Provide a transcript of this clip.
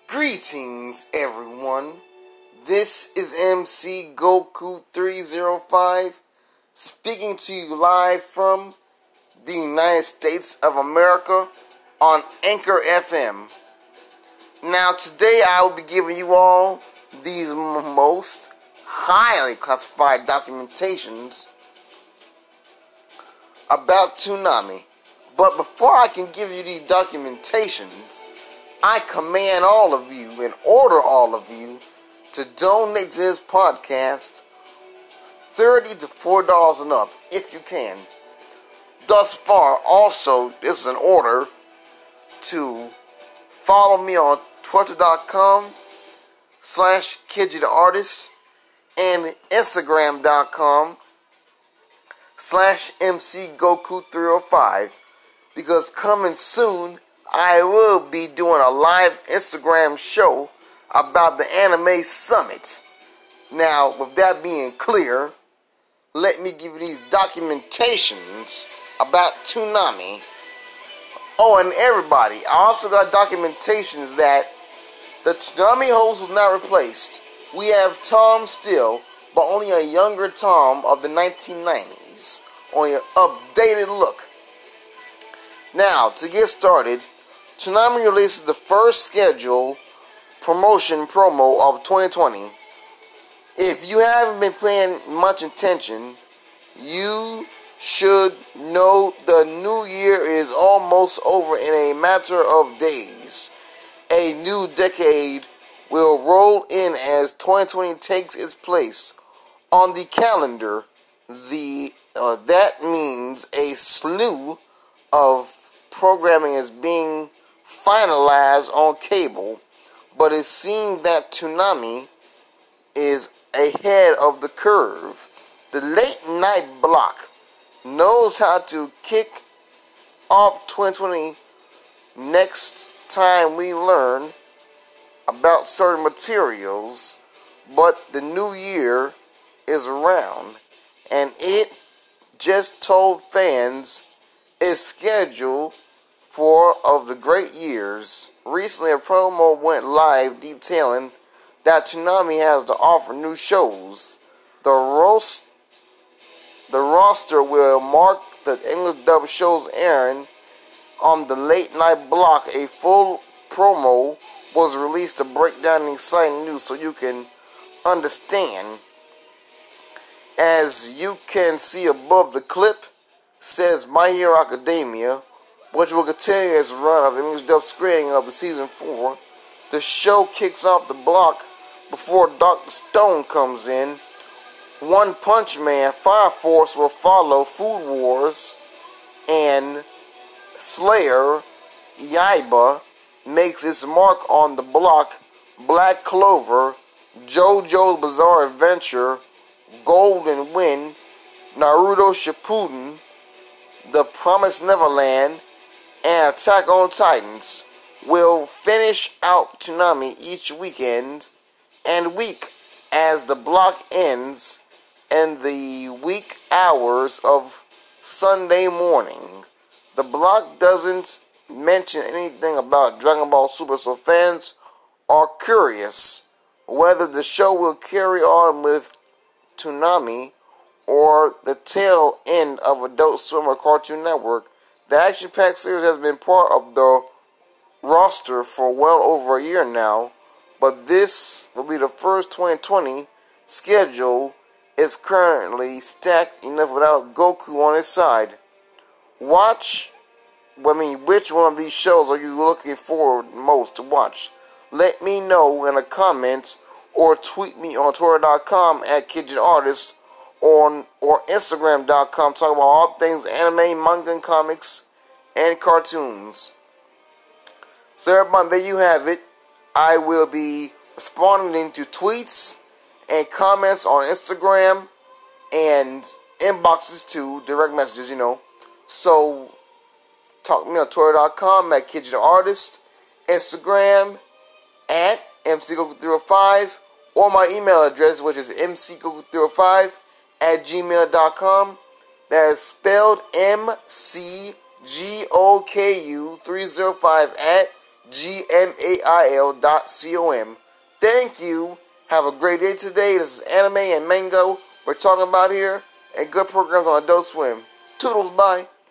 Greetings, everyone. This is MC Goku 305 speaking to you live from the United States of America on Anchor FM. Now, today I will be giving you all these most highly classified documentations about Toonami. But before I can give you these documentations, I command all of you and order all of you to donate to this podcast $30 to $4 and up, if you can. Thus far, also, this is an order to follow me on twitter.com/KidGetArtist and instagram.com/MCGoku305, because coming soon, I will be doing a live Instagram show about the Anime Summit. Now, with that being clear, let me give you these documentations about Toonami. Oh, and everybody, I also got documentations that the Toonami host was not replaced. We have Tom still, but only a younger Tom of the 1990s. Only an updated look. Now, to get started, Toonami releases the first scheduled promo of 2020. If you haven't been paying much attention, you should know the new year is almost over in a matter of days. A new decade will roll in as 2020 takes its place on the calendar. That means a slew of programming is being finalized on cable, but it seems that Toonami is ahead of the curve. The late night block knows how to kick off 2020 next time we learn about certain materials, but the new year is around, and it just told fans it's scheduled for of the great years. Recently, a promo went live detailing that Toonami has to offer new shows. The roster will mark the English dub shows airing on the late night block. A full promo was released to break down the exciting news so you can understand. As you can see above the clip, says My Hero Academia, which will continue its run of the English dub screening of the season 4. The show kicks off the block before Dr. Stone comes in. One Punch Man, Fire Force will follow. Food Wars and Slayer Yaiba makes its mark on the block. Black Clover, JoJo's Bizarre Adventure, Golden Wind, Naruto Shippuden, The Promised Neverland, and Attack on Titans will finish out Toonami each weekend and week as the block ends in the week hours of Sunday morning. The block doesn't mention anything about Dragon Ball Super, so fans are curious whether the show will carry on with Toonami or the tail end of Adult Swim or Cartoon Network. The Action Pack series has been part of the roster for well over a year now, but this will be the first 2020 schedule is currently stacked enough without Goku on his side. Which one of these shows are you looking forward most to watch? Let me know in a comment or tweet me on twitter.com@KidGetArtist or instagram.com talking about all things anime, manga, and comics, and cartoons. So everybody, there you have it. I will be responding to tweets and comments on Instagram and inboxes too, direct messages, So talk to me on twitter.com@KidGetArtist, Instagram @MCGoku305, or my email address, which is mcgoku305@gmail.com. That is spelled MCGOKU305 gmail.com. Thank you. Have a great day today. This is Anime and Mango we're talking about here, and good programs on Adult Swim. Toodles, bye.